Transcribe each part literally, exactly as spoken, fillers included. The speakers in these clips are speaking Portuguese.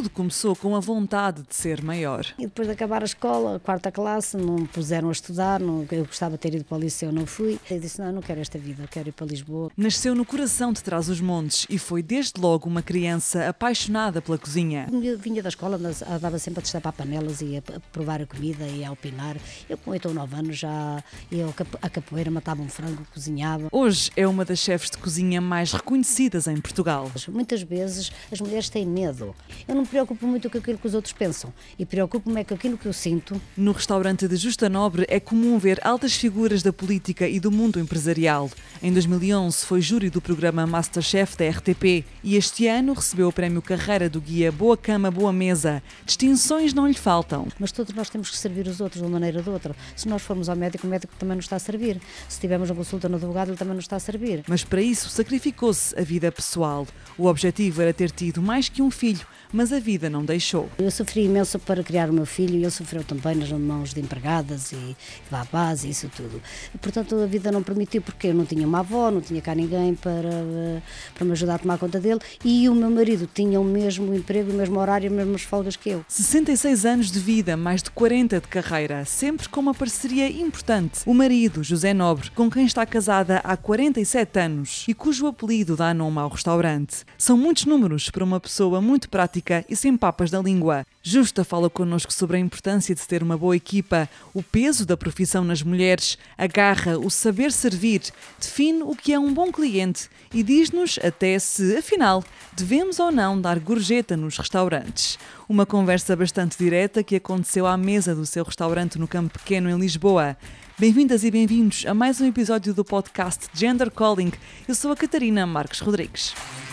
tudo começou com a vontade de ser maior. E depois de acabar a escola, a quarta classe, não me puseram a estudar, não, eu gostava de ter ido para o liceu, não fui. Eu disse, não, eu não quero esta vida, eu quero ir para Lisboa. Nasceu no coração de Trás-os-Montes e foi desde logo uma criança apaixonada pela cozinha. Eu vinha da escola, andava sempre a destapar panelas e a provar a comida e a opinar. Eu com oito ou nove anos já ia à capoeira, matava um frango, cozinhava. Hoje é uma das chefes de cozinha mais reconhecidas em Portugal. Muitas vezes as mulheres têm medo. Eu não me preocupo muito com aquilo que os outros pensam e preocupo-me é com aquilo que eu sinto. No restaurante de Justa Nobre é comum ver altas figuras da política e do mundo empresarial. Em dois mil e onze foi júri do programa MasterChef da R T P e este ano recebeu o prémio Carreira do guia Boa Cama, Boa Mesa. Distinções não lhe faltam. Mas todos nós temos que servir os outros de uma maneira ou de outra. Se nós formos ao médico, o médico também nos está a servir. Se tivermos uma consulta no advogado, ele também nos está a servir. Mas para isso sacrificou-se a vida pessoal. O objetivo era ter tido mais que um filho, mas a vida não deixou. Eu sofri imenso para criar o meu filho e ele sofreu também nas mãos de empregadas e de babás e isso tudo. E, portanto, a vida não permitiu, porque eu não tinha uma avó, não tinha cá ninguém para, para me ajudar a tomar conta dele e o meu marido tinha o mesmo emprego, o mesmo horário, as mesmas folgas que eu. sessenta e seis anos de vida, mais de quarenta de carreira, sempre com uma parceria importante. O marido, José Nobre, com quem está casada há quarenta e sete anos e cujo apelido dá nome ao restaurante. São muitos números para uma pessoa muito prática e sem papas da língua. Justa fala connosco sobre a importância de ter uma boa equipa, o peso da profissão nas mulheres, a garra, o saber servir, define o que é um bom cliente e diz-nos até se, afinal, devemos ou não dar gorjeta nos restaurantes. Uma conversa bastante direta que aconteceu à mesa do seu restaurante no Campo Pequeno, em Lisboa. Bem-vindas e bem-vindos a mais um episódio do podcast Gender Calling. Eu sou a Catarina Marques Rodrigues.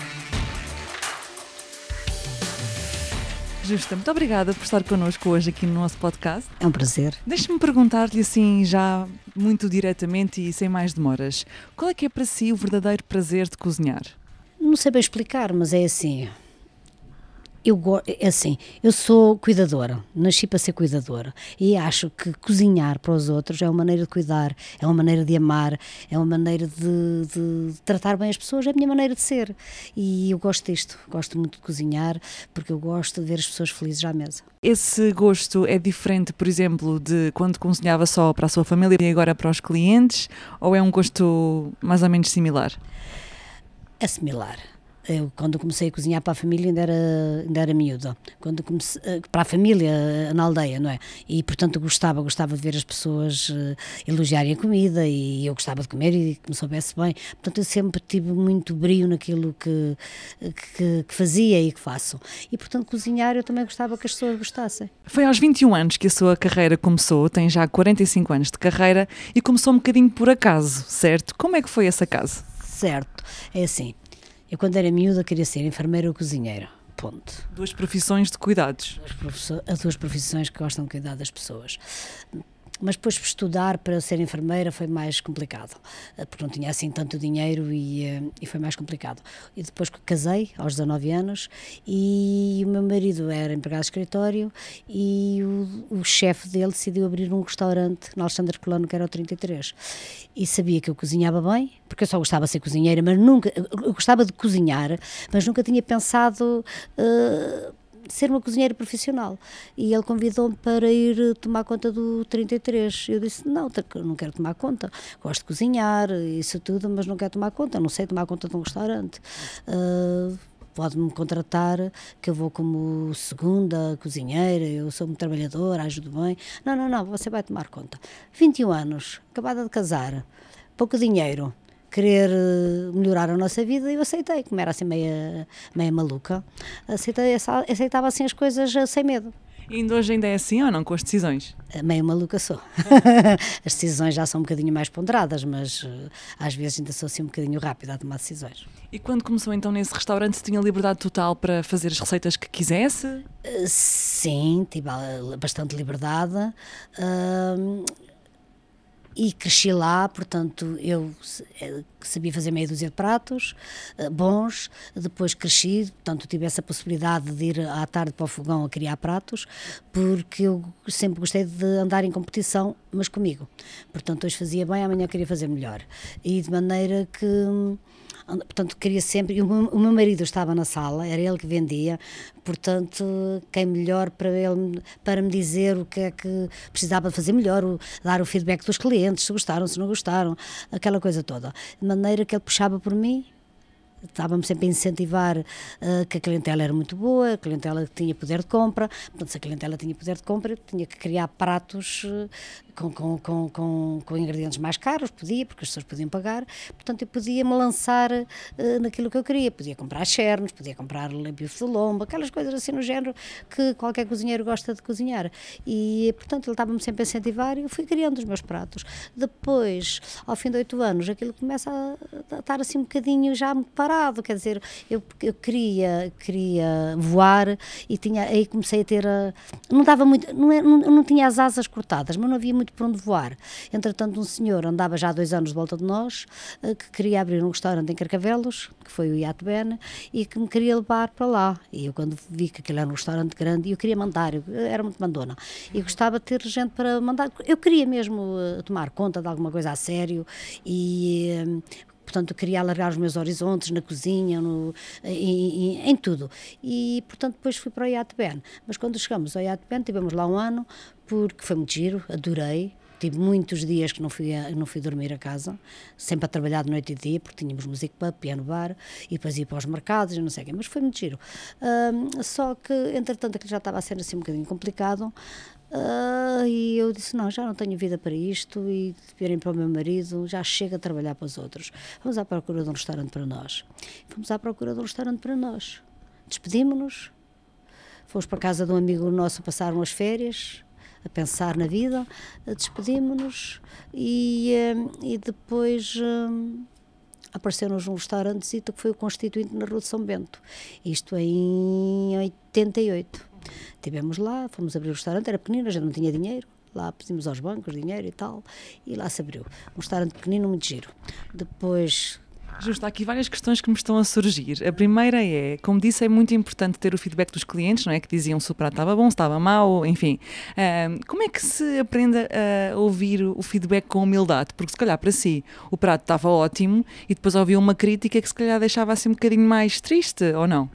Justa, muito obrigada por estar connosco hoje aqui no nosso podcast. É um prazer. Deixe-me perguntar-lhe assim, já muito diretamente e sem mais demoras, qual é que é para si o verdadeiro prazer de cozinhar? Não sei bem explicar, mas é assim... Eu, é assim, eu sou cuidadora, nasci para ser cuidadora e acho que cozinhar para os outros é uma maneira de cuidar, é uma maneira de amar, é uma maneira de, de tratar bem as pessoas, é a minha maneira de ser e eu gosto disto, gosto muito de cozinhar porque eu gosto de ver as pessoas felizes à mesa. Esse gosto é diferente, por exemplo, de quando cozinhava só para a sua família e agora para os clientes, ou é um gosto mais ou menos similar? É similar. Eu, quando comecei a cozinhar para a família ainda era, ainda era miúda, quando comecei, para a família na aldeia, não é? E portanto gostava, gostava de ver as pessoas uh, elogiarem a comida e eu gostava de comer e que me soubesse bem, portanto eu sempre tive muito brio naquilo que, que, que fazia e que faço e portanto cozinhar eu também gostava que as pessoas gostassem. Foi aos vinte e um anos que a sua carreira começou, tem já quarenta e cinco anos de carreira e começou um bocadinho por acaso, certo? Como é que foi esse acaso? Certo, é assim. Eu, quando era miúda, queria ser enfermeira ou cozinheira. Ponto. Duas profissões de cuidados. As duas profissões que gostam de cuidar das pessoas. Mas depois de estudar para ser enfermeira foi mais complicado, porque não tinha assim tanto dinheiro e, e foi mais complicado. E depois casei, aos dezanove anos, e o meu marido era empregado de escritório e o, o chefe dele decidiu abrir um restaurante na Alexandre Colano, que era o trinta e três. E sabia que eu cozinhava bem, porque eu só gostava de ser cozinheira, mas nunca, eu gostava de cozinhar, mas nunca tinha pensado... Uh, ser uma cozinheira profissional e ele convidou-me para ir tomar conta do trinta e três. Eu disse, não, não quero tomar conta, gosto de cozinhar, isso tudo, mas não quero tomar conta, não sei tomar conta de um restaurante. Uh, pode-me contratar que eu vou como segunda cozinheira, eu sou muito trabalhadora, ajudo bem. Não, não, não, você vai tomar conta. vinte e um anos, acabada de casar, pouco dinheiro, querer melhorar a nossa vida, e eu aceitei, como era assim meia, meia maluca, aceitei, aceitava assim as coisas sem medo. E ainda hoje ainda é assim ou não, com as decisões? Meio maluca sou. As decisões já são um bocadinho mais ponderadas, mas às vezes ainda sou assim um bocadinho rápida a tomar decisões. E quando começou então nesse restaurante, tinha liberdade total para fazer as receitas que quisesse? Sim, tive bastante liberdade. Uh, E cresci lá, portanto, eu sabia fazer meia dúzia de pratos uh, bons, depois cresci, portanto, tive essa possibilidade de ir à tarde para o fogão a criar pratos, porque eu sempre gostei de andar em competição, mas comigo. Portanto, hoje fazia bem, amanhã queria fazer melhor. E de maneira que Portanto, queria sempre, e o meu, o meu marido estava na sala, era ele que vendia, portanto, quem melhor para ele, para me dizer o que é que precisava de fazer melhor, o, dar o feedback dos clientes, se gostaram, se não gostaram, aquela coisa toda. De maneira que ele puxava por mim, estava-me sempre a incentivar uh, que a clientela era muito boa, a clientela tinha poder de compra, portanto, se a clientela tinha poder de compra, eu tinha que criar pratos uh, com, com, com, com, com ingredientes mais caros, podia, porque as pessoas podiam pagar, portanto, eu podia-me lançar uh, naquilo que eu queria, podia comprar chernos, podia comprar bife de lombo, aquelas coisas assim no género que qualquer cozinheiro gosta de cozinhar, e, portanto, ele estava-me sempre a incentivar e eu fui criando os meus pratos. Depois, ao fim de oito anos, aquilo começa a, a estar assim um bocadinho já muito parado, quer dizer, eu, eu queria, queria voar e tinha, aí comecei a ter, a, não dava muito, não, é, não, não tinha as asas cortadas, mas não havia muito por onde voar. Entretanto, um senhor andava já há dois anos de volta de nós, que queria abrir um restaurante em Carcavelos, que foi o Yacht Ben, e que me queria levar para lá. E eu, quando vi que aquele era um restaurante grande, eu queria mandar, eu era muito mandona, e gostava de ter gente para mandar, eu queria mesmo uh, tomar conta de alguma coisa a sério e... Um, portanto, eu queria alargar os meus horizontes na cozinha, no, em, em, em tudo. E, portanto, depois fui para o Yacht Ben. Mas quando chegamos ao Yacht Ben, tivemos lá um ano, porque foi muito giro, adorei. Tive muitos dias que não fui, a, não fui dormir a casa, sempre a trabalhar de noite e dia, porque tínhamos música para piano bar, e depois ia para os mercados e não sei o quê, mas foi muito giro. Um, só que, entretanto, aquilo já estava a ser assim um bocadinho complicado, Uh, e eu disse, não, já não tenho vida para isto e virem para o meu marido, já chega a trabalhar para os outros, vamos à procura de um restaurante para nós. Fomos à procura de um restaurante para nós, despedimos-nos, fomos para a casa de um amigo nosso a passar umas férias, a pensar na vida, despedimos-nos e, e depois um, apareceu-nos um restaurantezito que foi o Constituinte na Rua de São Bento, isto em oitenta e oito. Estivemos lá, fomos abrir o restaurante, era pequenino, a gente não tinha dinheiro, lá pedimos aos bancos dinheiro e tal, e lá se abriu. Um restaurante pequenino, muito giro. Depois... Justo, há aqui várias questões que me estão a surgir. A primeira é, como disse, é muito importante ter o feedback dos clientes, não é? Que diziam se o prato estava bom, se estava mau, enfim. Uh, como é que se aprende a ouvir o feedback com humildade? Porque se calhar para si o prato estava ótimo e depois ouviu uma crítica que se calhar deixava assim um bocadinho mais triste, ou não?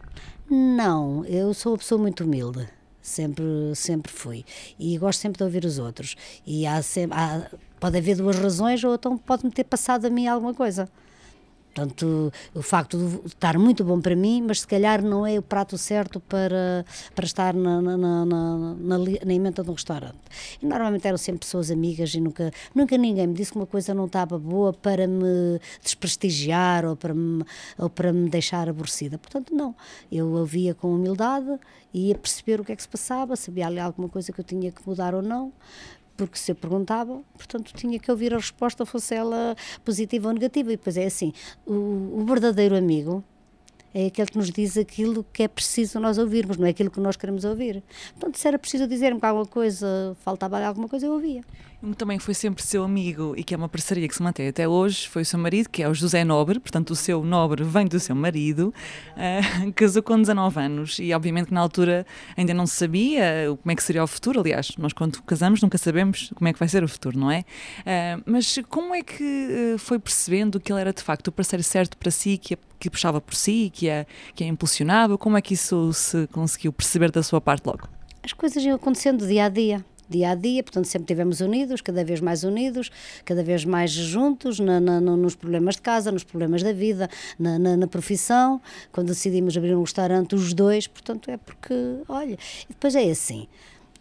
Não, eu sou uma pessoa muito humilde, sempre, sempre fui, e gosto sempre de ouvir os outros, e há sempre, há, pode haver duas razões, ou então pode-me ter passado a mim alguma coisa. Portanto, o facto de estar muito bom para mim, mas se calhar não é o prato certo para, para estar na, na, na, na, na, na emenda de um restaurante. E normalmente eram sempre pessoas amigas e nunca, nunca ninguém me disse que uma coisa não estava boa para me desprestigiar ou para me, ou para me deixar aborrecida. Portanto, não. Eu ouvia com humildade, ia perceber o que é que se passava, sabia ali alguma coisa que eu tinha que mudar ou não, porque se eu perguntava, portanto, tinha que ouvir a resposta, fosse ela positiva ou negativa. E depois é assim, o, o verdadeiro amigo é aquele que nos diz aquilo que é preciso nós ouvirmos, não é aquilo que nós queremos ouvir. Portanto, se era preciso dizer-me que alguma coisa, faltava alguma coisa, eu ouvia. Um também foi sempre seu amigo e que é uma parceria que se mantém até hoje, foi o seu marido, que é o José Nobre, portanto o seu Nobre vem do seu marido, uh, casou com dezanove anos e obviamente que na altura ainda não se sabia como é que seria o futuro, aliás, nós quando casamos nunca sabemos como é que vai ser o futuro, não é? Uh, mas como é que foi percebendo que ele era de facto o parceiro certo para si, que, que puxava por si, que a, que a impulsionava, como é que isso se conseguiu perceber da sua parte logo? As coisas iam acontecendo dia a dia. dia a dia, portanto sempre estivemos unidos, cada vez mais unidos, cada vez mais juntos na, na, nos problemas de casa, nos problemas da vida, na, na, na profissão, quando decidimos abrir um restaurante os dois, portanto é porque, olha, e depois é assim,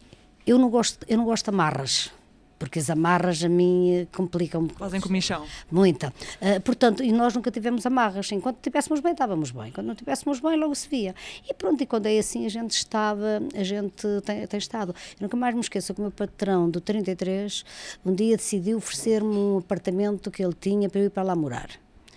eu não gosto, eu não gosto de amarras, porque as amarras a mim complicam-me. Fazem comichão. Muita. Uh, portanto, e nós nunca tivemos amarras. Enquanto estivéssemos bem, estávamos bem. Quando não estivéssemos bem, logo se via. E pronto, e quando é assim, a gente estava, a gente tem, tem estado. Eu nunca mais me esqueço que o meu patrão do trinta e três, um dia decidiu oferecer-me um apartamento que ele tinha para eu ir para lá morar.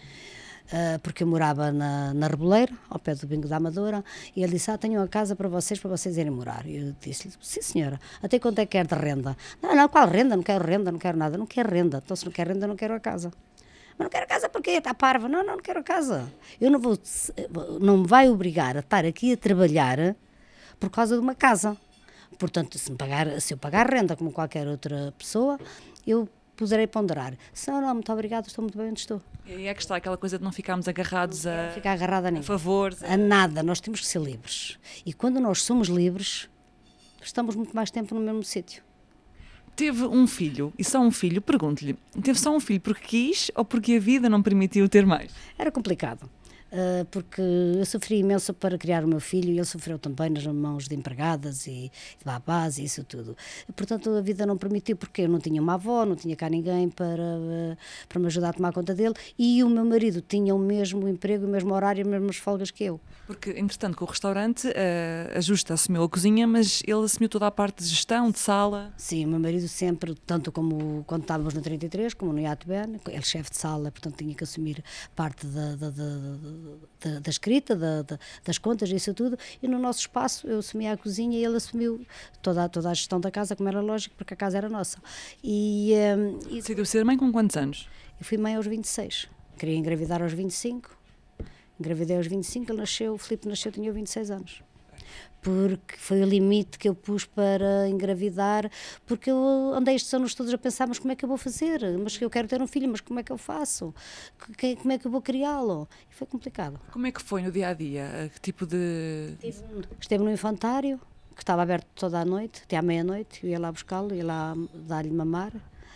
Uh, porque eu morava na, na Reboleira, ao pé do Bingo da Amadora, e ele disse, ah, tenho uma casa para vocês, para vocês irem morar. E eu disse-lhe, sim senhora, até quanto é que quer de renda? Não, não, qual renda? Não quero renda, não quero nada, não quero renda. Então se não quer renda, não quero a casa. Mas não quero a casa porque está parva. Não, não, não quero a casa. Eu não vou, não me vai obrigar a estar aqui a trabalhar por causa de uma casa. Portanto, se, me pagar, se eu pagar renda como qualquer outra pessoa, eu poderei ponderar. Se não, não, muito obrigada, estou muito bem onde estou. E é que está aquela coisa de não ficarmos agarrados a, Ficar agarrada a, a favor. a nada, nós temos que ser livres. E quando nós somos livres, estamos muito mais tempo no mesmo sítio. Teve um filho, e só um filho, pergunto-lhe, teve só um filho porque quis ou porque a vida não permitiu ter mais? Era complicado. Uh, porque eu sofri imenso para criar o meu filho e ele sofreu também nas mãos de empregadas e de babás e isso tudo. Portanto, a vida não permitiu, porque eu não tinha uma avó, não tinha cá ninguém para, uh, para me ajudar a tomar conta dele, e o meu marido tinha o mesmo emprego, o mesmo horário, as mesmas folgas que eu. Porque, entretanto, com o restaurante, uh, a Justa assumiu a cozinha, mas ele assumiu toda a parte de gestão, de sala. Sim, o meu marido sempre, tanto como quando estávamos no trinta e três, como no Yacht Ben, ele é chefe de sala, portanto tinha que assumir parte da, da, da, da, da escrita, da, da, das contas, isso tudo, e no nosso espaço eu assumia a cozinha e ele assumiu toda, toda a gestão da casa, como era lógico, porque a casa era nossa. E, um, e decidiu ser mãe com quantos anos? Eu fui mãe aos vinte e seis, queria engravidar aos vinte e cinco, engravidei aos vinte e cinco, ele nasceu, o Filipe nasceu, tinha vinte e seis anos. Porque foi o limite que eu pus para engravidar, porque eu andei estes anos todos a pensar, mas como é que eu vou fazer? Mas eu quero ter um filho, mas como é que eu faço? Como é que eu vou criá-lo? E foi complicado. Como é que foi no dia-a-dia? Que tipo de... Esteve no infantário, que estava aberto toda a noite, até à meia-noite, eu ia lá buscá-lo, ia lá dar-lhe mamar.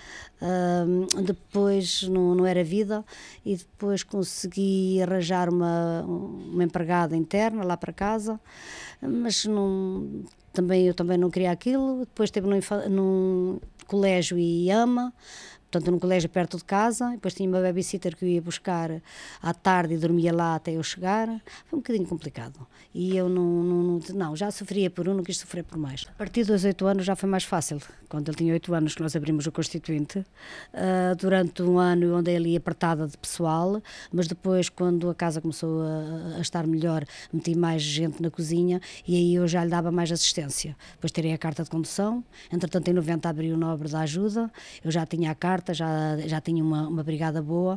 Uh, depois não, não era vida, e depois consegui arranjar uma, uma empregada interna lá para casa, mas não, também, eu também não queria aquilo. Depois esteve num, num colégio e ama, portanto num colégio perto de casa, depois tinha uma babysitter que eu ia buscar à tarde e dormia lá até eu chegar. Foi um bocadinho complicado, e eu não, não, não já sofria por um, não quis sofrer por mais. A partir dos oito anos já foi mais fácil, quando ele tinha oito anos que nós abrimos o Constituinte, uh, durante um ano eu andei ali apertada de pessoal, mas depois quando a casa começou a, a estar melhor, meti mais gente na cozinha e aí eu já lhe dava mais assistência. Depois tirei a carta de condução, entretanto em noventa abri o Nobre da Ajuda, eu já tinha a carta, já, já tinha uma, uma brigada boa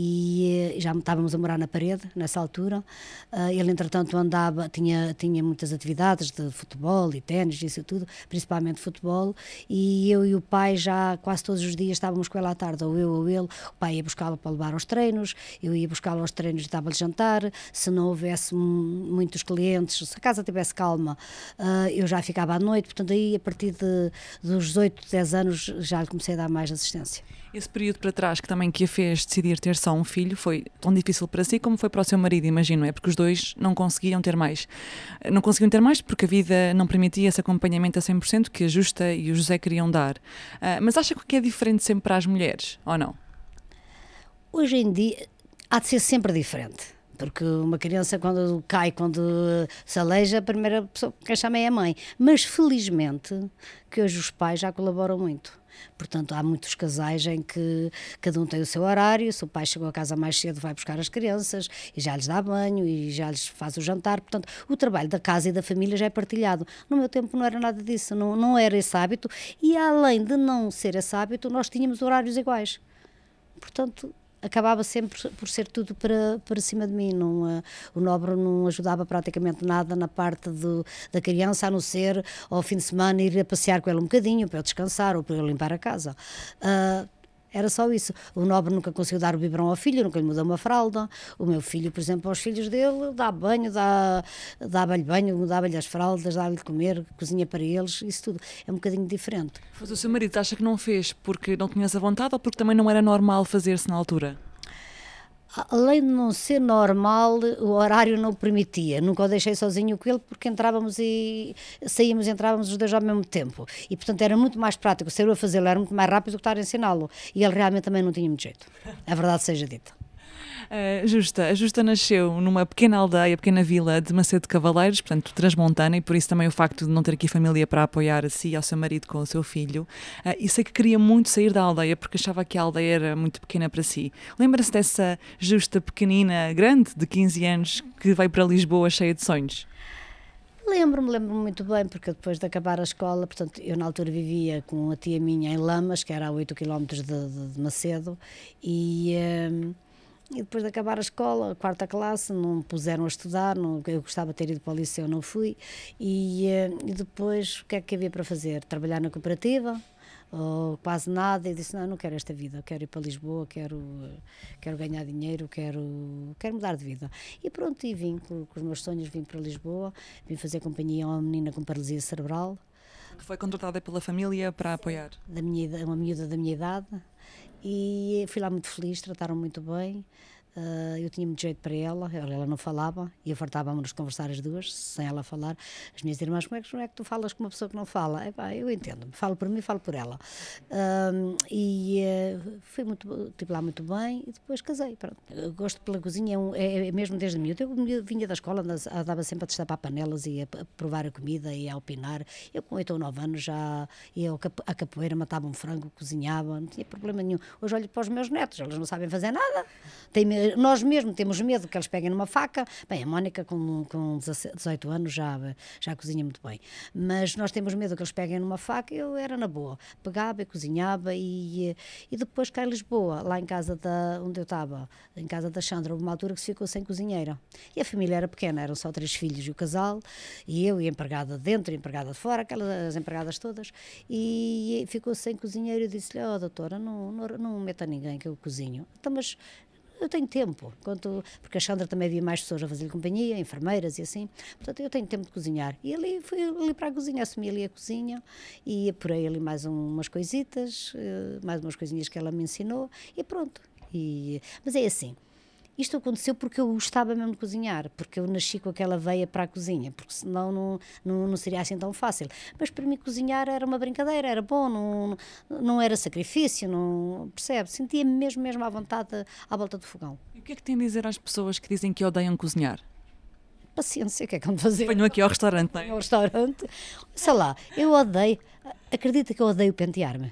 e já estávamos a morar na parede nessa altura. Uh, ele entretanto andava, tinha, tinha muitas atividades de futebol e ténis, isso tudo, principalmente futebol, e eu e o pai já quase todos os dias estávamos com ele à tarde, ou eu ou ele. O pai ia buscá-lo para levar aos treinos, eu ia buscá-lo aos treinos e dava-lhe jantar. Se não houvesse muitos clientes, se a casa tivesse calma, uh, eu já ficava à noite. Portanto aí a partir de, dos oito, dez anos já lhe comecei a dar mais assistência. Esse período para trás que também que a fez decidir ter só um filho foi tão difícil para si como foi para o seu marido, imagino, é? Porque os dois não conseguiam ter mais. Não conseguiam ter mais porque a vida não permitia esse acompanhamento a cem por cento que a Justa e o José queriam dar. Uh, mas acha que é diferente sempre para as mulheres, ou não? Hoje em dia há de ser sempre diferente. Porque uma criança quando cai, quando se aleija, a primeira pessoa que chama é a mãe. Mas felizmente que hoje os pais já colaboram muito. Portanto, há muitos casais em que cada um tem o seu horário, se o pai chegou a casa mais cedo vai buscar as crianças e já lhes dá banho e já lhes faz o jantar. Portanto, o trabalho da casa e da família já é partilhado. No meu tempo não era nada disso, não, não era esse hábito, e além de não ser esse hábito, nós tínhamos horários iguais. Portanto, acabava sempre por ser tudo para, para cima de mim. Não, uh, o Nobre não ajudava praticamente nada na parte do, da criança, a não ser ao fim de semana ir a passear com ele um bocadinho para eu descansar ou para eu limpar a casa. Uh, era só isso. O Nobre nunca conseguiu dar o biberão ao filho, nunca lhe mudou uma fralda. O meu filho, por exemplo, aos filhos dele, dá banho, dá, dá-lhe banho, dá-lhe as fraldas, dá-lhe de comer, cozinha para eles, isso tudo. É um bocadinho diferente. Mas o seu marido acha que não fez porque não tinha essa vontade ou porque também não era normal fazer-se na altura? Além de não ser normal, o horário não permitia. Nunca o deixei sozinho com ele porque entrávamos e saíamos e entrávamos os dois ao mesmo tempo. E, portanto, era muito mais prático. Ser eu a fazê-lo era muito mais rápido do que estar a ensiná-lo. E ele realmente também não tinha muito jeito. A verdade seja dita. Uh, Justa, a Justa nasceu numa pequena aldeia, pequena vila de Macedo de Cavaleiros, portanto transmontana, e por isso também o facto de não ter aqui família para apoiar a si e ao seu marido com o seu filho. Uh, e sei que queria muito sair da aldeia porque achava que a aldeia era muito pequena para si. Lembra-se dessa Justa pequenina, grande, de quinze anos, que veio para Lisboa cheia de sonhos? Lembro-me, lembro-me muito bem, porque depois de acabar a escola, portanto, eu na altura vivia com a tia minha em Lamas, que era a oito quilómetros de, de, de Macedo, e... Um, E depois de acabar a escola, a quarta classe, não me puseram a estudar, não, eu gostava de ter ido para o liceu, não fui, e, e depois o que é que havia para fazer? Trabalhar na cooperativa, ou quase nada, e disse, não, não quero esta vida, quero ir para Lisboa, quero, quero ganhar dinheiro, quero, quero mudar de vida. E pronto, e vim com, com os meus sonhos, vim para Lisboa, vim fazer companhia a uma menina com paralisia cerebral. Foi contratada pela família para apoiar? Da minha, uma miúda da minha idade, e fui lá muito feliz, trataram muito bem. Uh, eu tinha muito jeito para ela, ela não falava e fartávamos de conversar as duas, sem ela falar. As minhas irmãs, como é que, como é que tu falas com uma pessoa que não fala? Epá, eu entendo, falo por mim, falo por ela. Uh, e uh, fui muito, estive lá muito bem e depois casei. Pronto. Eu gosto pela cozinha, é, um, é, é mesmo desde miúdo. Eu vinha da escola, andava sempre a destapar panelas e a, a provar a comida e a opinar. Eu com oito ou nove anos já ia à capoeira, matava um frango, cozinhava, não tinha problema nenhum. Hoje olho para os meus netos, eles não sabem fazer nada. Tem, nós mesmo temos medo que eles peguem numa faca. Bem, a Mónica com, com dezoito anos já, já cozinha muito bem, mas nós temos medo que eles peguem numa faca. Eu era na boa, pegava e cozinhava. E, e depois cá em Lisboa, lá em casa da, onde eu estava, em casa da Xandra, houve uma altura que se ficou sem cozinheira e a família era pequena, eram só três filhos e o casal, e eu e a empregada de dentro e a empregada de fora, aquelas empregadas todas, e ficou sem cozinheiro. Eu disse-lhe, oh doutora, não, não, não meta ninguém que eu cozinho. Então, mas eu tenho tempo, quanto, porque a Xandra também havia mais pessoas a fazer companhia, enfermeiras e assim, portanto eu tenho tempo de cozinhar. E ali fui ali para a cozinha, assumi ali a cozinha e apurei ali mais um, umas coisitas, mais umas coisinhas que ela me ensinou e pronto. E, mas é assim, isto aconteceu porque eu gostava mesmo de cozinhar, porque eu nasci com aquela veia para a cozinha, porque senão não, não, não seria assim tão fácil. Mas para mim cozinhar era uma brincadeira, era bom, não, não era sacrifício, não, percebe? Sentia-me mesmo, mesmo à vontade à volta do fogão. E o que é que tem a dizer às pessoas que dizem que odeiam cozinhar? Paciência, o que é que vão fazer? Venham aqui ao restaurante, não é? Ao restaurante, sei lá, eu odeio, acredita que eu odeio pentear-me.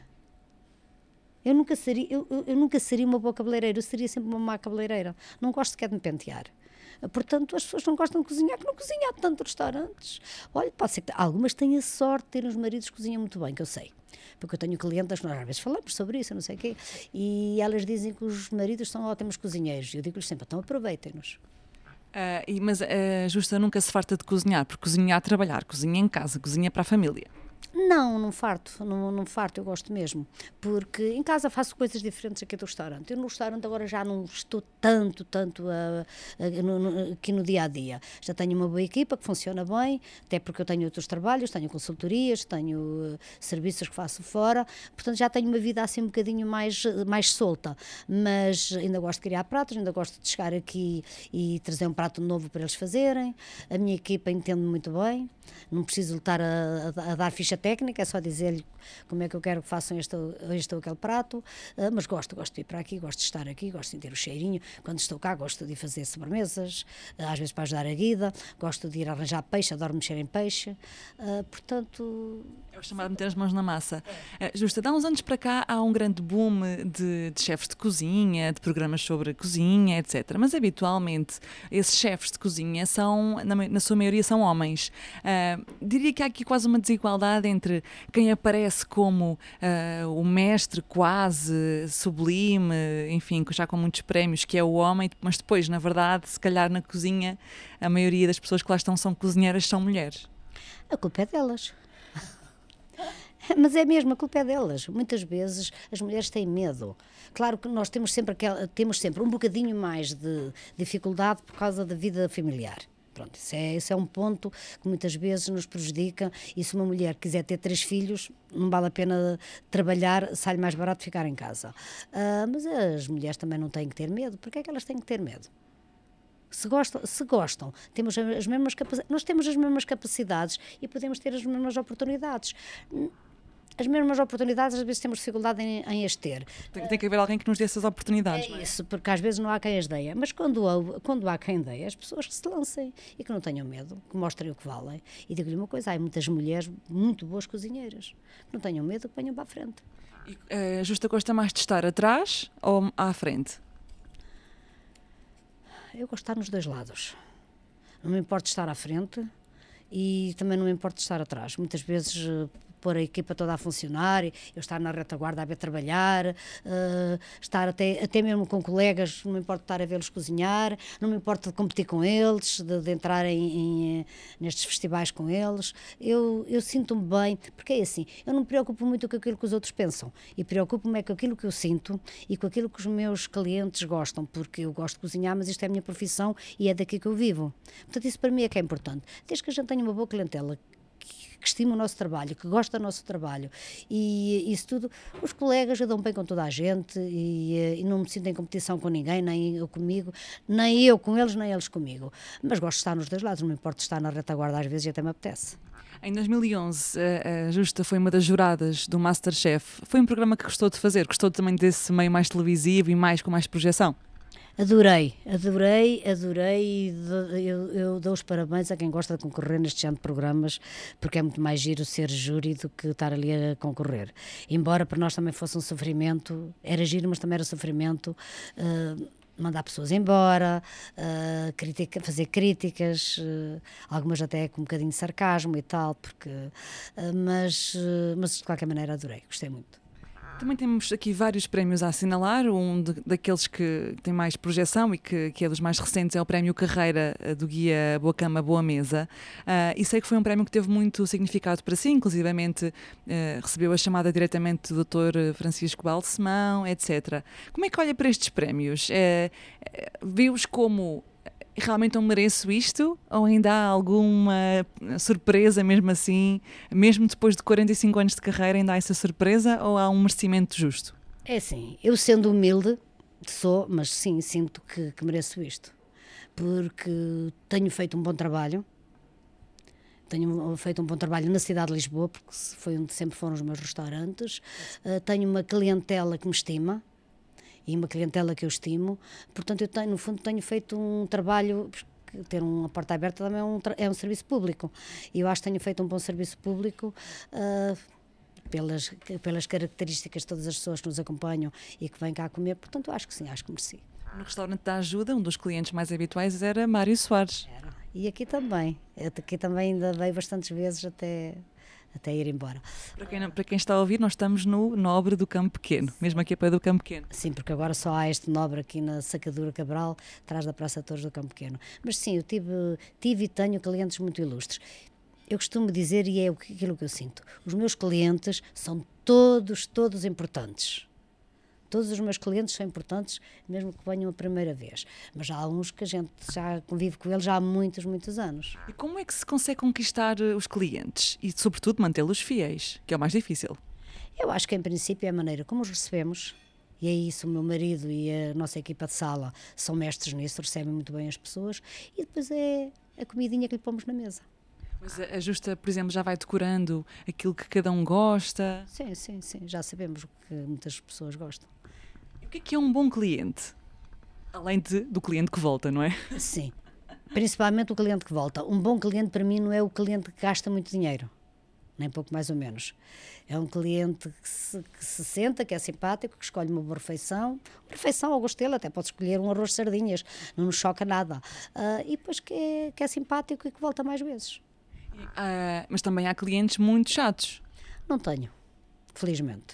Eu nunca, seria, eu, eu nunca seria uma boa cabeleireira, eu seria sempre uma má cabeleireira. Não gosto sequer de me pentear. Portanto, as pessoas não gostam de cozinhar, que não cozinham há tantos restaurantes. Olha, pode ser que algumas têm a sorte de terem os maridos que cozinham muito bem, que eu sei. Porque eu tenho clientes, nós às vezes falamos sobre isso, não sei o quê, e elas dizem que os maridos são ótimos cozinheiros. Eu digo-lhes sempre, então aproveitem-nos. Uh, e, mas a Justa nunca se farta de cozinhar, porque cozinha a trabalhar, cozinha em casa, cozinha para a família. Não, não farto, não, não farto, eu gosto mesmo, porque em casa faço coisas diferentes aqui do restaurante. Eu no restaurante agora já não estou tanto, tanto a, a, no, no, aqui no dia a dia. Já tenho uma boa equipa que funciona bem, até porque eu tenho outros trabalhos, tenho consultorias, tenho uh, serviços que faço fora, portanto já tenho uma vida assim um bocadinho mais, mais solta, mas ainda gosto de criar pratos, ainda gosto de chegar aqui e trazer um prato novo para eles fazerem. A minha equipa entende muito bem, não preciso estar a, a, a dar ficha técnica, é só dizer-lhe como é que eu quero que façam este, este ou aquele prato, uh, mas gosto, gosto de ir para aqui, gosto de estar aqui, gosto de sentir o cheirinho. Quando estou cá gosto de ir fazer sobremesas, uh, às vezes para ajudar a guida, gosto de ir arranjar peixe, adoro mexer em peixe, uh, portanto... É o chamado meter as mãos na massa. É. Uh, Justa, há uns anos para cá há um grande boom de, de chefes de cozinha, de programas sobre cozinha, etcétera. Mas habitualmente esses chefes de cozinha são, na, na sua maioria, são homens. Uh, diria que há aqui quase uma desigualdade entre quem aparece como uh, o mestre quase sublime, enfim, já com muitos prémios, que é o homem, mas depois, na verdade, se calhar na cozinha, a maioria das pessoas que lá estão são cozinheiras, são mulheres. A culpa é delas. Mas é mesmo, a culpa é delas. Muitas vezes as mulheres têm medo. Claro que nós temos sempre, aquela, temos sempre um bocadinho mais de dificuldade por causa da vida familiar. Pronto, isso é, isso é um ponto que muitas vezes nos prejudica, e se uma mulher quiser ter três filhos, não vale a pena trabalhar, sai-lhe mais barato ficar em casa. Uh, mas as mulheres também não têm que ter medo. Porquê é que elas têm que ter medo? Se gostam, se gostam, temos as mesmas capacidades, nós temos as mesmas capacidades e podemos ter as mesmas oportunidades. As mesmas oportunidades, às vezes temos dificuldade em, em as ter. Tem, tem que haver alguém que nos dê essas oportunidades. É não é? isso, porque às vezes não há quem as dê. Mas quando há, quando há quem dê, as pessoas que se lancem e que não tenham medo, que mostrem o que valem. E digo-lhe uma coisa, há muitas mulheres muito boas cozinheiras. Não tenham medo, que venham para a frente. E, a Justa gosta mais de estar atrás ou à frente? Eu gosto de estar nos dois lados. Não me importa estar à frente e também não me importa estar atrás. Muitas vezes pôr a equipa toda a funcionar, eu estar na retaguarda a ver trabalhar, uh, estar até, até mesmo com colegas, não me importa estar a vê-los cozinhar, não me importa de competir com eles, de, de entrar em, em, nestes festivais com eles. Eu, eu sinto-me bem, porque é assim, eu não me preocupo muito com aquilo que os outros pensam, e preocupo-me é com aquilo que eu sinto e com aquilo que os meus clientes gostam, porque eu gosto de cozinhar, mas isto é a minha profissão e é daqui que eu vivo. Portanto, isso para mim é que é importante. Desde que a gente tenha uma boa clientela, que, que estima o nosso trabalho, que gosta do nosso trabalho, e isso tudo, os colegas eu dão bem com toda a gente e, e não me sinto em competição com ninguém, nem eu comigo, nem eu com eles, nem eles comigo. Mas gosto de estar nos dois lados, não me importa estar na retaguarda às vezes e até me apetece. Em dois mil e onze, a Justa foi uma das juradas do MasterChef. Foi um programa que gostou de fazer? Gostou também desse meio mais televisivo e mais com mais projeção? Adorei, adorei, adorei. Eu, eu dou os parabéns a quem gosta de concorrer neste género de programas, porque é muito mais giro ser júri do que estar ali a concorrer. Embora para nós também fosse um sofrimento, era giro, mas também era sofrimento. Uh, mandar pessoas embora, uh, critica, fazer críticas, uh, algumas até com um bocadinho de sarcasmo e tal, porque, uh, mas, uh, mas de qualquer maneira adorei, gostei muito. Também temos aqui vários prémios a assinalar, um de, daqueles que tem mais projeção e que, que é dos mais recentes é o Prémio Carreira do guia Boa Cama, Boa Mesa, uh, e sei que foi um prémio que teve muito significado para si, inclusivamente uh, recebeu a chamada diretamente do doutor Francisco Balsemão, etcétera. Como é que olha para estes prémios? É, é, vê-os como realmente eu mereço isto? Ou ainda há alguma surpresa mesmo assim? Mesmo depois de quarenta e cinco anos de carreira ainda há essa surpresa ou há um merecimento justo? É assim, eu sendo humilde, sou, mas sim, sinto que, que mereço isto. Porque tenho feito um bom trabalho, tenho feito um bom trabalho na cidade de Lisboa, porque foi onde sempre foram os meus restaurantes, uh, tenho uma clientela que me estima, e uma clientela que eu estimo, portanto eu tenho, no fundo tenho feito um trabalho, ter uma porta aberta também é um, é um serviço público, e eu acho que tenho feito um bom serviço público uh, pelas, pelas características de todas as pessoas que nos acompanham e que vêm cá comer, portanto eu acho que sim, acho que mereci. No restaurante da Ajuda, um dos clientes mais habituais era Mário Soares. Era. E aqui também, aqui também ainda veio bastantes vezes até... até ir embora. Para quem, para quem está a ouvir, nós estamos no Nobre do Campo Pequeno, mesmo aqui a pé do Campo Pequeno. Sim, porque agora só há este Nobre aqui na Sacadura Cabral, atrás da Praça de Touros do Campo Pequeno. Mas sim, eu tive, tive e tenho clientes muito ilustres. Eu costumo dizer, e é aquilo que eu sinto, os meus clientes são todos, todos importantes. Todos os meus clientes são importantes, mesmo que venham a primeira vez. Mas há uns que a gente já convive com eles já há muitos, muitos anos. E como é que se consegue conquistar os clientes e, sobretudo, mantê-los fiéis, que é o mais difícil? Eu acho que, em princípio, é a maneira como os recebemos, e é isso, o meu marido e a nossa equipa de sala são mestres nisso, recebem muito bem as pessoas, e depois é a comidinha que lhe pomos na mesa. Mas a Justa, por exemplo, já vai decorando aquilo que cada um gosta? Sim, sim, sim, já sabemos o que muitas pessoas gostam. O que é que é um bom cliente? Além de, do cliente que volta, não é? Sim, principalmente o cliente que volta. Um bom cliente para mim não é o cliente que gasta muito dinheiro, nem pouco mais ou menos. É um cliente que se, que se senta, que é simpático, que escolhe uma boa refeição. Uma refeição ao gosto dele, até pode escolher um arroz de sardinhas, não nos choca nada. Uh, e depois que é, que é simpático e que volta mais vezes. Uh, mas também há clientes muito chatos. Não tenho, felizmente.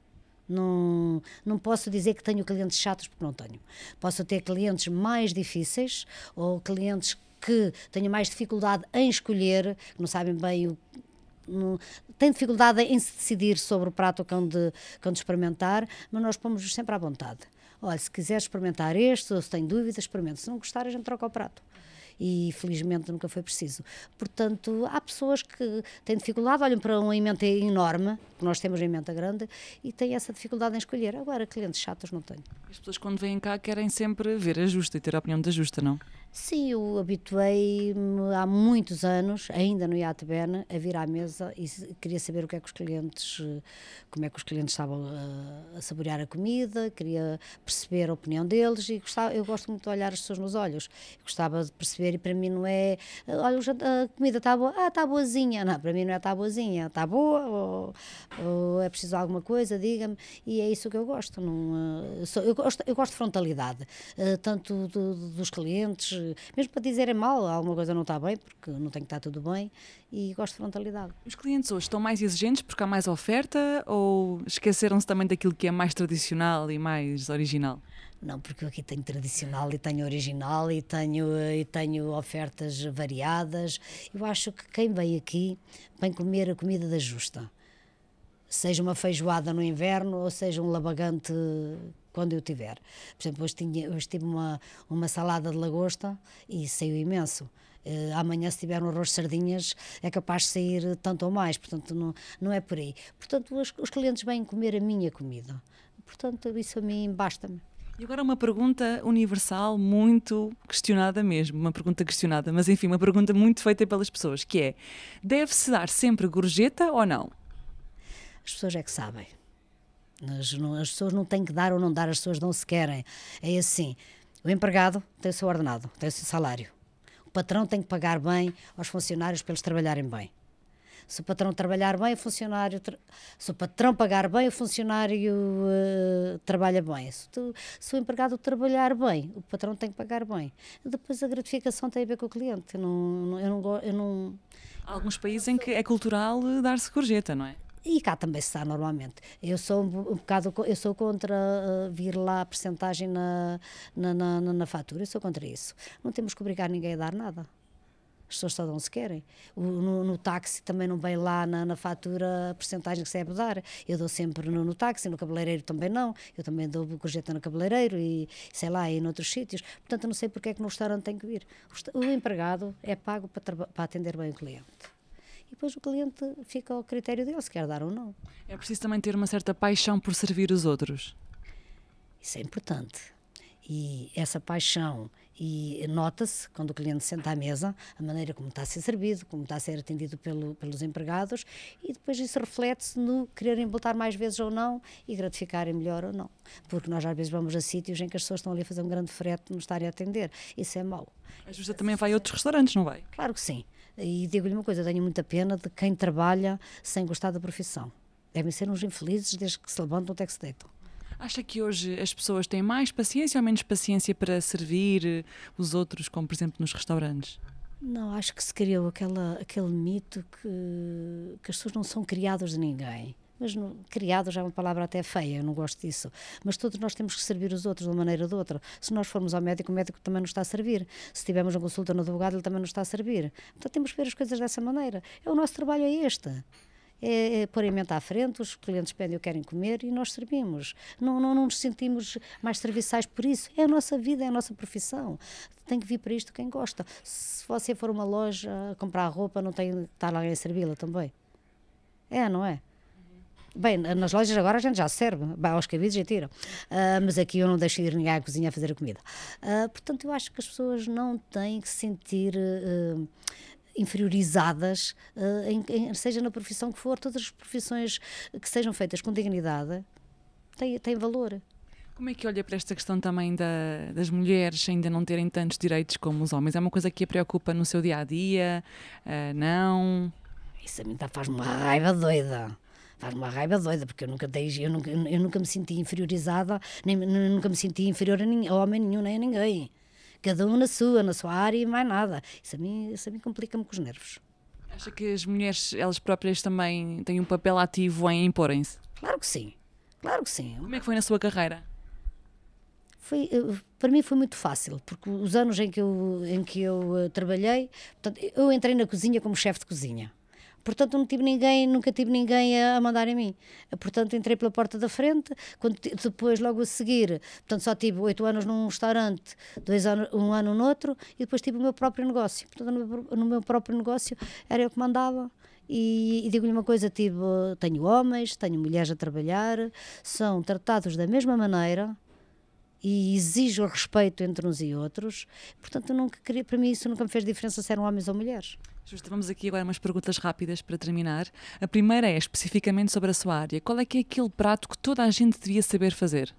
Não, não posso dizer que tenho clientes chatos, porque não tenho. Posso ter clientes mais difíceis ou clientes que tenham mais dificuldade em escolher, que não sabem bem o. Não, têm dificuldade em se decidir sobre o prato que hão de, que hão de experimentar, mas nós pomos-nos sempre à vontade. Olha, se quiser experimentar este, ou se tem dúvidas, experimente. Se não gostar, a gente troca o prato. E felizmente nunca foi preciso. Portanto, há pessoas que têm dificuldade, olham para uma emenda enorme, que nós temos uma emenda grande, e têm essa dificuldade em escolher. Agora, clientes chatos não tenho. As pessoas quando vêm cá querem sempre ver a Justa e ter a opinião da Justa, não? Sim, eu habituei-me há muitos anos, ainda no Iate Ben, a vir à mesa e queria saber o que é que os clientes, como é que os clientes estavam a, a saborear a comida, queria perceber a opinião deles e gostava, eu gosto muito de olhar as pessoas nos olhos. Eu gostava de perceber e para mim não é, olha, a comida está boa, ah, está boazinha. Não, para mim não é está boazinha, está boa ou, ou é preciso alguma coisa, diga-me, e é isso que eu gosto. Não, eu, sou, eu, gosto eu gosto de frontalidade, tanto do, dos clientes, eh, mesmo para dizerem mal, alguma coisa não está bem, porque não tem que estar tudo bem, e gosto de frontalidade. Os clientes hoje estão mais exigentes porque há mais oferta ou esqueceram-se também daquilo que é mais tradicional e mais original? Não, porque eu aqui tenho tradicional e tenho original e tenho, eh, e tenho ofertas variadas. Eu acho que quem vem aqui vem comer a comida da justa. Seja uma feijoada no inverno ou seja um labagante quando eu tiver. Por exemplo, hoje, tinha, hoje tive uma, uma salada de lagosta e saiu imenso. Uh, amanhã, se tiver um arroz de sardinhas, é capaz de sair tanto ou mais, portanto, não, não é por aí. Portanto, os, os clientes vêm comer a minha comida. Portanto, isso a mim basta-me. E agora uma pergunta universal, muito questionada mesmo, uma pergunta questionada, mas enfim, uma pergunta muito feita pelas pessoas, que é, deve-se dar sempre gorjeta ou não? As pessoas é que sabem. As, não, as pessoas não têm que dar ou não dar, as pessoas não se querem. É assim, o empregado tem o seu ordenado, tem o seu salário. O patrão tem que pagar bem aos funcionários para eles trabalharem bem. Se o patrão trabalhar bem, o funcionário... Tra... Se o patrão pagar bem, o funcionário uh, trabalha bem. Se, tu, se o empregado trabalhar bem, o patrão tem que pagar bem. Depois a gratificação tem a ver com o cliente. Eu não, eu não, eu não... Há alguns países em que é cultural dar-se gorjeta, não é? E cá também se dá normalmente. Eu sou um, um bocado, eu sou contra uh, vir lá a percentagem na, na, na, na fatura, eu sou contra isso. Não temos que obrigar ninguém a dar nada. As pessoas só dão se querem. O, no, no táxi também não vem lá na, na fatura a percentagem que se deve dar. Eu dou sempre no, no táxi, no cabeleireiro também não. Eu também dou gorjeta no cabeleireiro e sei lá, e noutros sítios. Portanto, eu não sei porque é que no restaurante tem que vir. O, o empregado é pago para, para atender bem o cliente. E depois o cliente fica ao critério dele se quer dar ou não. É preciso também ter uma certa paixão por servir os outros. Isso é importante. E essa paixão, e nota-se quando o cliente senta à mesa, a maneira como está a ser servido, como está a ser atendido pelo, pelos empregados, e depois isso reflete-se no quererem voltar mais vezes ou não e gratificarem melhor ou não. Porque nós às vezes vamos a sítios em que as pessoas estão ali a fazer um grande frete não estarem a atender. Isso é mau. A Justa também vai a outros restaurantes, não vai? Claro que sim. E digo-lhe uma coisa, tenho muita pena de quem trabalha sem gostar da profissão. Devem ser uns infelizes desde que se levantam até que se deitam. Acha que hoje as pessoas têm mais paciência ou menos paciência para servir os outros, como por exemplo nos restaurantes? Não, acho que se criou aquela, aquele mito que, que as pessoas não são criadas de ninguém. Mas no, criados já é uma palavra até feia, eu não gosto disso. Mas todos nós temos que servir os outros de uma maneira ou de outra. Se nós formos ao médico, o médico também nos está a servir. Se tivermos uma consulta no advogado, ele também nos está a servir. Então temos que ver as coisas dessa maneira. É, o nosso trabalho é este. É, é pôr a mente à frente, os clientes pedem ou querem comer e nós servimos. Não, não, não nos sentimos mais serviçais por isso. É a nossa vida, é a nossa profissão. Tem que vir para isto quem gosta. Se você for a uma loja a comprar roupa, não tem que estar alguém a servi-la também. É, não é? Bem, nas lojas agora a gente já serve, vai aos cabides e tira. Uh, mas aqui eu não deixo ir ninguém à cozinha a fazer a comida. Uh, portanto, eu acho que as pessoas não têm que se sentir uh, inferiorizadas, uh, em, em, seja na profissão que for, todas as profissões que sejam feitas com dignidade têm, têm valor. Como é que olha para esta questão também da, das mulheres ainda não terem tantos direitos como os homens? É uma coisa que a preocupa no seu dia-a-dia? Uh, não? Isso a mim tá, faz-me uma raiva doida. Faz uma raiva doida, porque eu nunca, dei, eu nunca, eu nunca me senti inferiorizada, nem, nunca me senti inferior a, ninguém, a homem nenhum, nem a ninguém. Cada um na sua, na sua área e mais nada. Isso a mim, isso a mim complica-me com os nervos. Acha que as mulheres, elas próprias também têm um papel ativo em imporem-se? Claro que sim, claro que sim. Como é que foi na sua carreira? Foi, para mim foi muito fácil, porque os anos em que eu, em que eu uh, trabalhei, portanto, eu entrei na cozinha como chefe de cozinha. Portanto, não tive ninguém, nunca tive ninguém a, a mandar em mim. Portanto, entrei pela porta da frente, quando, depois, logo a seguir, portanto, só tive oito anos num restaurante, dois anos, um ano noutro, e depois tive o meu próprio negócio. Portanto, no meu, no meu próprio negócio era eu que mandava. E, e digo-lhe uma coisa, tive, tenho homens, tenho mulheres a trabalhar, são tratados da mesma maneira, e exijo o respeito entre uns e outros. Portanto, eu nunca queria, para mim isso nunca me fez diferença se eram homens ou mulheres. Justo, vamos aqui agora umas perguntas rápidas para terminar. A primeira é especificamente sobre a sua área. Qual é que é aquele prato que toda a gente devia saber fazer?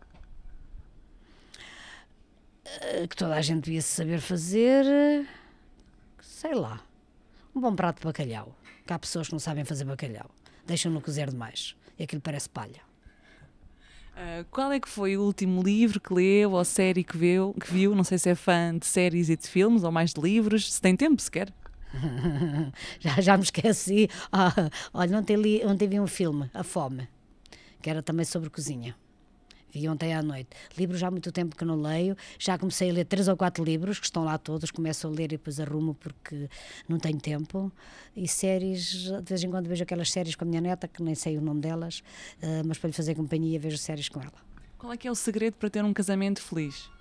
Que toda a gente devia saber fazer, sei lá, um bom prato de bacalhau. Que há pessoas que não sabem fazer bacalhau, deixam-no cozer demais e aquilo parece palha. Uh, qual é que foi o último livro que leu ou série que viu, que viu? Não sei se é fã de séries e de filmes ou mais de livros, se tem tempo sequer. já, já me esqueci. Ah, olha, ontem, li, ontem vi um filme, A Fome, que era também sobre cozinha. Vi ontem à noite. Livros já há muito tempo que não leio. Já comecei a ler três ou quatro livros, que estão lá todos. Começo a ler e depois arrumo porque não tenho tempo. E séries, de vez em quando vejo aquelas séries com a minha neta, que nem sei o nome delas, uh, mas para lhe fazer companhia vejo séries com ela. Qual é que é o segredo para ter um casamento feliz?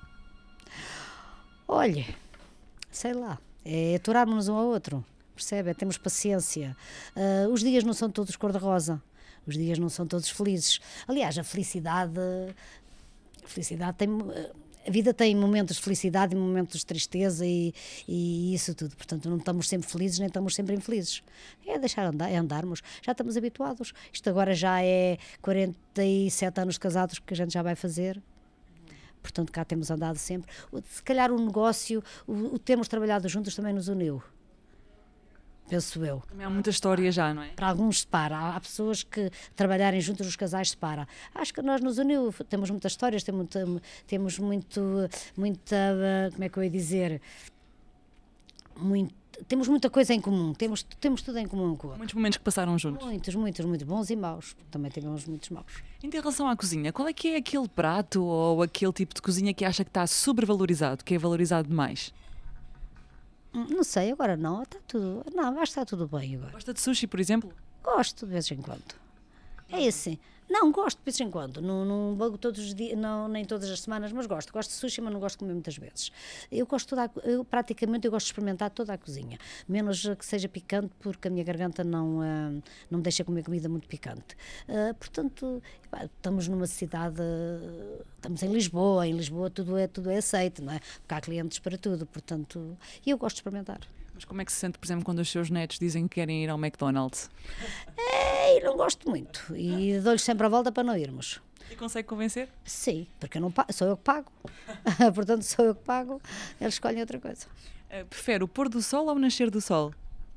Olha, sei lá, é aturarmos um ao outro, percebe? É termos paciência. Uh, os dias não são todos cor-de-rosa. Os dias não são todos felizes. Aliás, a felicidade, a felicidade tem, a vida tem momentos de felicidade e momentos de tristeza e, e isso tudo. Portanto, não estamos sempre felizes nem estamos sempre infelizes. É deixar andar, é andarmos. Já estamos habituados. Isto agora já é quarenta e sete anos de casados que a gente já vai fazer. Portanto, cá temos andado sempre. Se calhar o negócio, o, o termos trabalhado juntos também nos uniu. Penso eu. Também há muita história já, não é? Para alguns separa, há pessoas que trabalharem juntos, os casais separa. Acho que nós nos uniu, temos muitas histórias, temos, muita, temos muito, muita, como é que eu ia dizer, muito, temos muita coisa em comum, temos, temos tudo em comum com o outro. Muitos momentos que passaram juntos. Muitos, muitos, muito bons e maus, também tivemos muitos maus. Em relação à cozinha, qual é que é aquele prato ou aquele tipo de cozinha que acha que está sobrevalorizado, que é valorizado demais? Não sei, agora não, está tudo, não, acho que está tudo bem agora. Gosta de sushi, por exemplo? Gosto de vez em quando. É assim. Não, gosto de vez em quando. Não, não bago todos os dias, não, nem todas as semanas, mas gosto. Gosto de sushi, mas não gosto de comer muitas vezes. Eu gosto toda a, eu praticamente eu gosto de experimentar toda a cozinha, menos que seja picante, porque a minha garganta não, uh, não me deixa comer comida muito picante. Uh, portanto, pá, estamos numa cidade, uh, estamos em Lisboa, em Lisboa tudo é, tudo é aceito, não é? Porque há clientes para tudo, portanto, e eu gosto de experimentar. Mas como é que se sente, por exemplo, quando os seus netos dizem que querem ir ao McDonald's? É, não gosto muito e dou-lhes sempre a volta para não irmos. E consegue convencer? Sim, porque eu não pago, sou eu que pago. Portanto, sou eu que pago, eles escolhem outra coisa. Uh, prefere o pôr do sol ou o nascer do sol?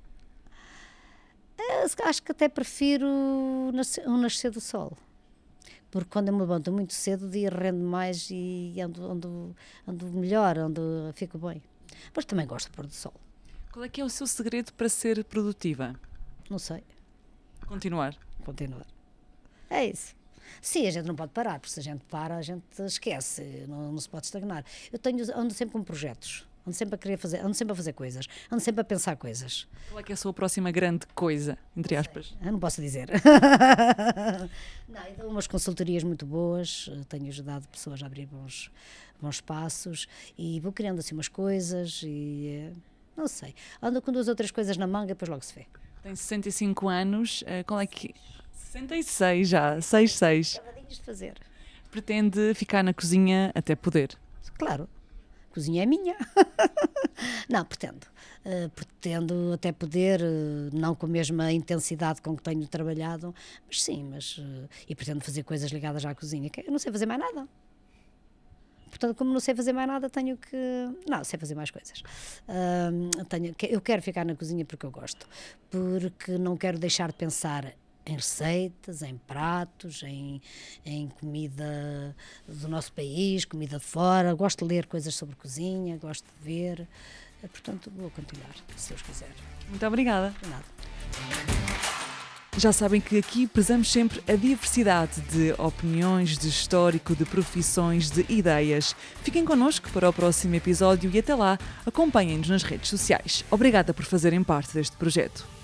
Eu acho que até prefiro o nascer, o nascer do sol. Porque quando eu me levanto muito cedo, o dia rende mais e ando, ando, ando melhor, ando, fico bem. Mas também gosto do pôr do sol. Qual é que é o seu segredo para ser produtiva? Não sei. Continuar. Continuar. É isso. Sim, a gente não pode parar, porque se a gente para, a gente esquece, não, não se pode estagnar. Eu tenho, ando sempre com projetos, ando sempre a querer fazer, ando sempre a fazer coisas, ando sempre a pensar coisas. Qual é que é a sua próxima grande coisa, entre aspas? Eu não posso dizer. Não, eu dou umas consultorias muito boas, tenho ajudado pessoas a abrir bons, bons passos e vou criando assim umas coisas e... Não sei. Ando com duas ou três coisas na manga e depois logo se vê. Tem sessenta e cinco anos. Qual é que... sessenta e seis já. seis seis. Acabadinhos de fazer. Pretende ficar na cozinha até poder? Claro. A cozinha é minha. Não, pretendo. Uh, pretendo até poder, uh, não com a mesma intensidade com que tenho trabalhado, mas sim, mas... Uh, e pretendo fazer coisas ligadas à cozinha. Que eu não sei fazer mais nada. Portanto, como não sei fazer mais nada, tenho que... Não, sei fazer mais coisas. Uh, tenho, eu quero ficar na cozinha porque eu gosto. Porque não quero deixar de pensar em receitas, em pratos, em, em comida do nosso país, comida de fora. Gosto de ler coisas sobre cozinha, gosto de ver. Uh, portanto, vou continuar, se Deus quiser. Muito obrigada. De nada. Já sabem que aqui prezamos sempre a diversidade de opiniões, de histórico, de profissões, de ideias. Fiquem connosco para o próximo episódio e até lá, acompanhem-nos nas redes sociais. Obrigada por fazerem parte deste projeto.